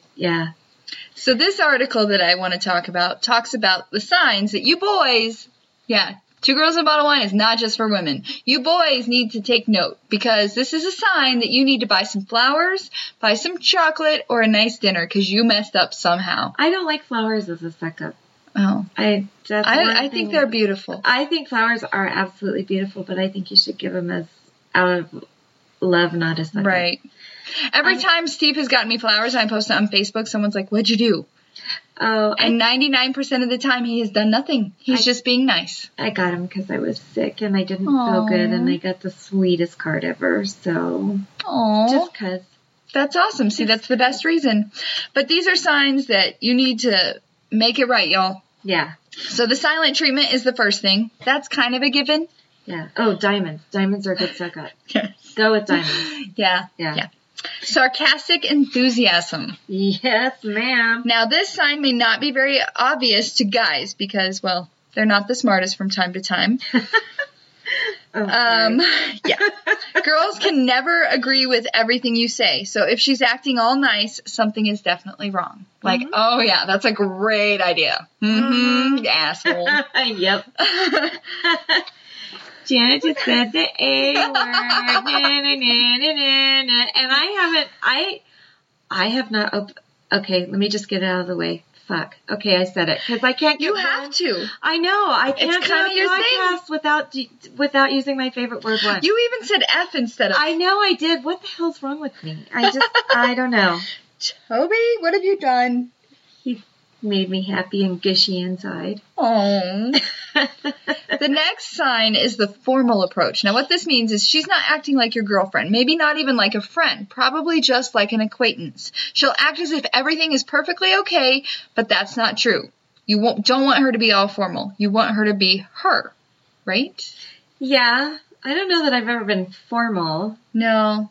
So this article that I want to talk about talks about the signs that you boys, 2 girls and a bottle of wine is not just for women. You boys need to take note because this is a sign that you need to buy some flowers, buy some chocolate, or a nice dinner because you messed up somehow. I don't like flowers as a suck-up. Oh. I think they're beautiful. I think flowers are absolutely beautiful, but I think you should give them as out of love, not as suck-up. Right. Every time Steve has gotten me flowers and I post it on Facebook, someone's like, what'd you do? Oh, And 99% of the time, he has done nothing. He's just being nice. I got him because I was sick and I didn't feel good, and I got the sweetest card ever. So, just because. That's awesome. See, that's the best reason. But these are signs that you need to make it right, y'all. Yeah. So the silent treatment is the first thing. That's kind of a given. Yeah. Oh, diamonds. Diamonds are a good suck up. Yes. Go with diamonds. Yeah. Sarcastic enthusiasm. Yes, ma'am. Now, this sign may not be very obvious to guys because, well, they're not the smartest from time to time. Yeah. Girls can never agree with everything you say. So if she's acting all nice, something is definitely wrong. Like, oh, yeah, that's a great idea. Asshole. Yep. Janet just said the A word. And I have not. Okay, let me just get it out of the way. Fuck. Okay, I said it because I can't. You have to. I know. I can't do kinda a your podcast without using my favorite word once. You even said F instead of. I know I did. What the hell's wrong with me? I don't know. Toby, what have you done? He made me happy and gushy inside. Oh. The next sign is the formal approach. Now, what this means is she's not acting like your girlfriend, maybe not even like a friend, probably just like an acquaintance. She'll act as if everything is perfectly okay, but that's not true. You don't want her to be all formal. You want her to be her, right? Yeah. I don't know that I've ever been formal. No.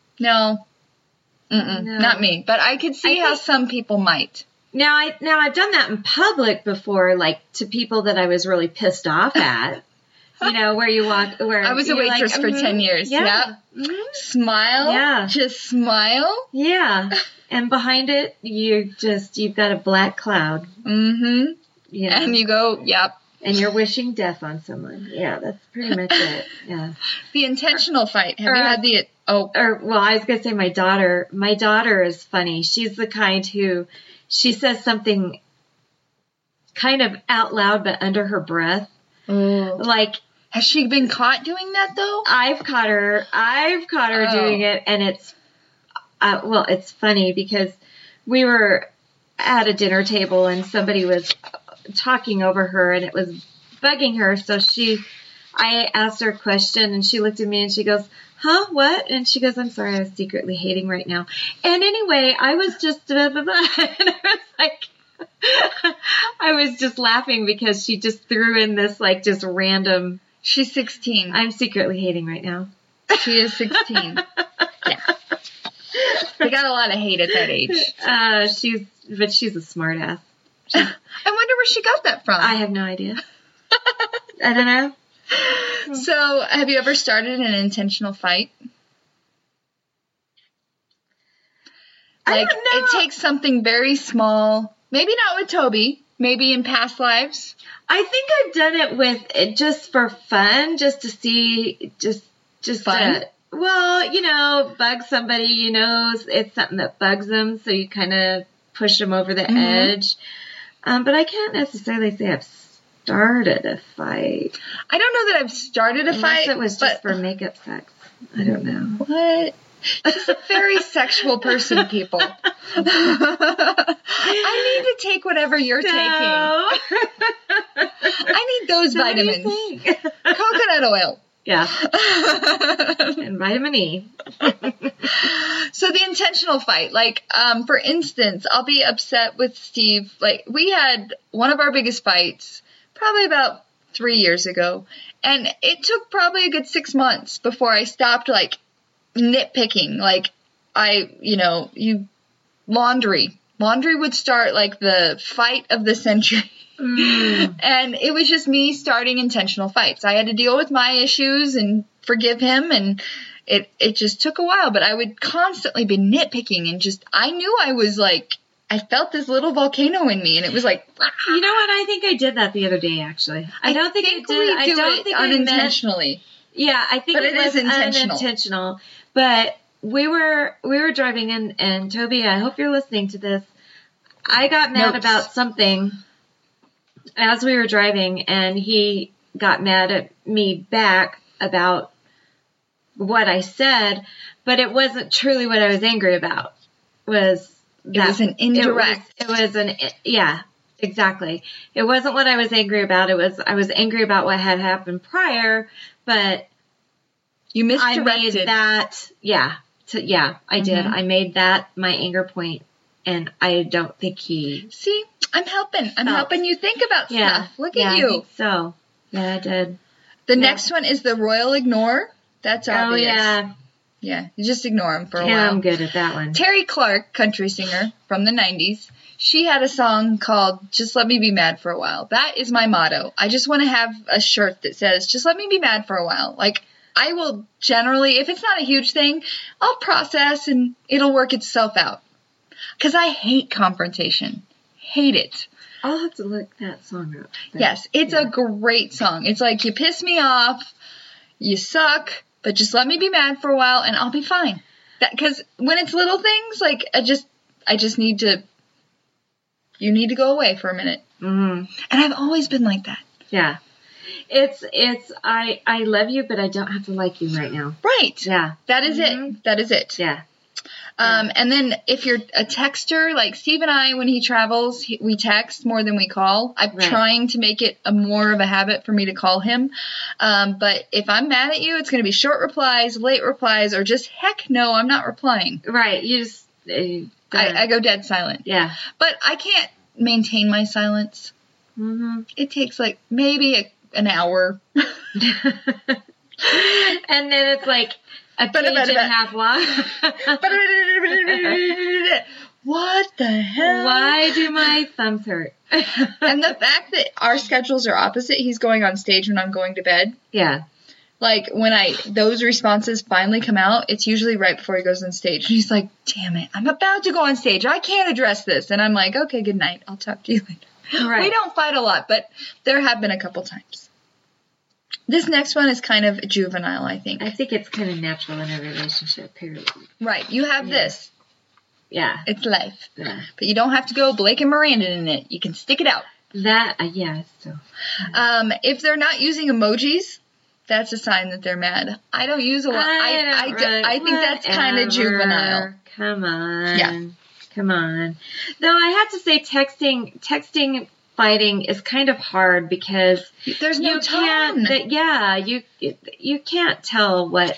Not me. But I could see how some people might. Now I've done that in public before, like to people that I was really pissed off at. You know, where you walk, where I was a waitress for 10 years. Yeah. Yep. Smile. Yeah. Just smile. Yeah. And behind it, you've got a black cloud. Mm-hmm. Yeah. And you go, yep. And you're wishing death on someone. Yeah, that's pretty much it. Yeah. The intentional fight. Have you had the... Oh. Well, I was going to say my daughter. My daughter is funny. She's the kind who... She says something kind of out loud, but under her breath. Like, has she been caught doing that though? I've caught her doing it, and it's, it's funny because we were at a dinner table and somebody was talking over her and it was bugging her. So I asked her a question and she looked at me and she goes, huh, what? And she goes, I'm sorry, I was secretly hating right now. And anyway, I was just, blah, blah, blah. And I was like, I was just laughing because she just threw in this, like, just random. She's 16. I'm secretly hating right now. She is 16. Yeah. They got a lot of hate at that age. She's a smart ass. I wonder where she got that from. I have no idea. I don't know. So, have you ever started an intentional fight? Like, I don't know. it takes something very small, maybe not with Toby, maybe in past lives. I think I've done it with just for fun, just to see, just fun. Bug somebody, it's something that bugs them, so you kind of push them over the edge. But I can't necessarily say I've started a fight. I don't know that I've started a fight. Unless it was just for makeup sex. I don't know. What? She's a very sexual person, people. I need to take whatever you're taking. I need those vitamins. Coconut oil. Yeah. And vitamin E. So the intentional fight, like, for instance, I'll be upset with Steve. Like, we had one of our biggest fights probably about 3 years ago. And it took probably a good 6 months before I stopped, like, nitpicking. Like, laundry. Laundry would start, like, the fight of the century. And it was just me starting intentional fights. I had to deal with my issues and forgive him, and it just took a while. But I would constantly be nitpicking, and I knew I was, like, I felt this little volcano in me, and it was like. You know what? I think I did that the other day. Actually, I don't think I did. We do I don't it think unintentionally. Yeah, I think But it was is intentional. unintentional. But we were driving in, and Toby, I hope you're listening to this. I got mad about something as we were driving, and he got mad at me back about what I said, but it wasn't truly what I was angry about. It was an indirect. Yeah, exactly. It wasn't what I was angry about. I was angry about what had happened prior, but you misdirected. I made that. I did. I made that my anger point, and I don't think he. See, I'm helping. I'm helping you think about stuff. Look at you. I think so. Yeah, I did. The next one is the royal ignore. That's obvious. Oh, yeah. Yeah, you just ignore him for a Yeah, while. I'm good at that one. Terry Clark, country singer from the 90s, she had a song called Just Let Me Be Mad for a While. That is my motto. I just want to have a shirt that says, just let me be mad for a while. Like, I will generally, if it's not a huge thing, I'll process and it'll work itself out. Because I hate confrontation. Hate it. I'll have to look that song up. Yes, it's a great song. It's like, you piss me off, you suck, but just let me be mad for a while and I'll be fine. Because when it's little things, like, I just need to, you need to go away for a minute. Mm-hmm. And I've always been like that. Yeah. I love you, but I don't have to like you right now. Right. Yeah. That is it. That is it. Yeah. And then if you're a texter, like Steve and I, when he travels, we text more than we call. I'm trying to make it more of a habit for me to call him. But if I'm mad at you, it's going to be short replies, late replies, or just heck no, I'm not replying. Right. You just... I go dead silent. Yeah. But I can't maintain my silence. Mm-hmm. It takes like maybe an hour. And then it's like a page and a half long. What the hell? Why do my thumbs hurt? And the fact that our schedules are opposite, he's going on stage when I'm going to bed. Yeah. Like, when those responses finally come out, it's usually right before he goes on stage. And he's like, damn it, I'm about to go on stage. I can't address this. And I'm like, okay, good night. I'll talk to you later. Right. We don't fight a lot, but there have been a couple times. This next one is kind of juvenile, I think. I think it's kind of natural in a relationship, period. Right. You have this. Yeah. It's life. Yeah. But you don't have to go Blake and Miranda in it. You can stick it out. That, yeah. So. If they're not using emojis, that's a sign that they're mad. I don't use a lot. I think that's kind of juvenile. Come on. Yeah. Come on. Though I have to say texting fighting is kind of hard because there's no tone. You can't tell what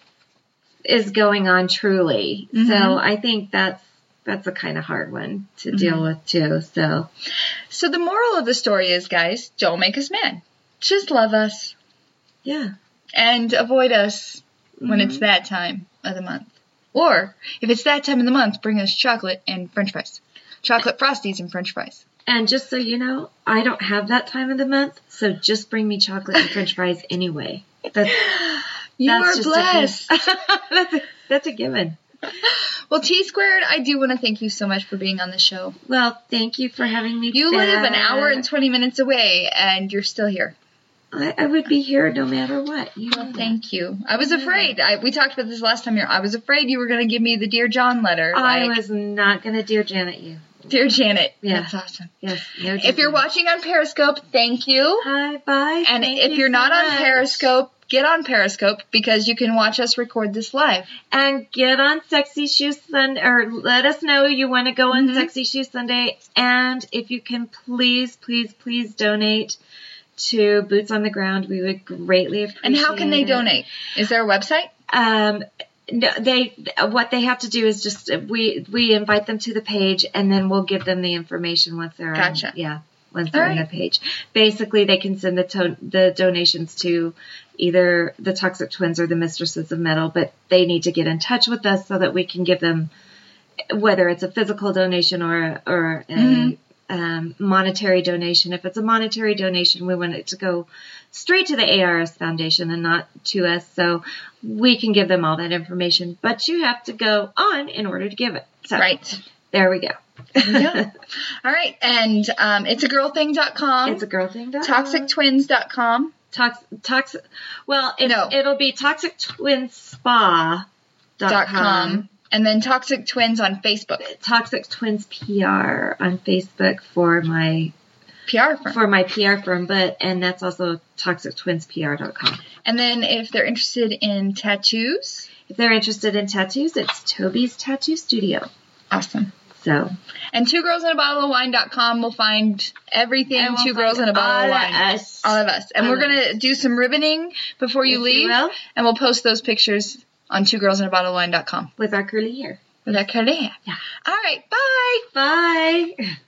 is going on truly. Mm-hmm. So I think that's a kind of hard one to deal with too. So the moral of the story is, guys, don't make us mad. Just love us. Yeah. And avoid us when it's that time of the month. Or if it's that time of the month, bring us chocolate and french fries. Chocolate Frosties and french fries. And just so you know, I don't have that time of the month, so just bring me chocolate and french fries anyway. You are blessed. That's a given. Well, T-Squared, I do want to thank you so much for being on the show. Well, thank you for having me You back. live an hour and 20 minutes away, and you're still here. I would be here no matter what. Well, thank you. I was afraid. We talked about this last time. I was afraid you were going to give me the Dear John letter. I was not going to Dear Janet you. Dear Janet. Yeah. That's awesome. Yes. No, if you're watching on Periscope, thank you. Hi, bye. And if you're not on Periscope, get on Periscope because you can watch us record this live. And get on Sexy Shoe Sunday, or let us know you want to go on Sexy Shoe Sunday. And if you can please, please, please donate to Boots on the Ground. We would greatly appreciate it. And how can they donate? Is there a website? No, what they have to do is just we invite them to the page and then we'll give them the information once they're once they're on the page. Basically, they can send the donations to either the Toxic Twins or the Mistresses of Metal, but they need to get in touch with us so that we can give them, whether it's a physical donation or a monetary donation. If it's a monetary donation, we want it to go straight to the ARS Foundation and not to us, so we can give them all that information. But you have to go on in order to give it. So right. There we go. There we go. All right. And itsagirlthing.com. It's a girl thing. ToxicTwins.com. It'll be ToxicTwinsSpa.com. And then Toxic Twins on Facebook. Toxic Twins PR on Facebook for my PR firm. For my PR firm, and that's also ToxicTwinsPR.com. And then if they're interested in tattoos. If they're interested in tattoos, it's Toby's Tattoo Studio. Awesome. So. And twogirlsinabottleofwine.com will find everything Two Girls in a Bottle of Wine. All of us. And we're going to do some ribboning before you leave. And we'll post those pictures on twogirlsinabottleofwine.com. With our curly hair. With our curly hair. Yeah. All right. Bye. Bye.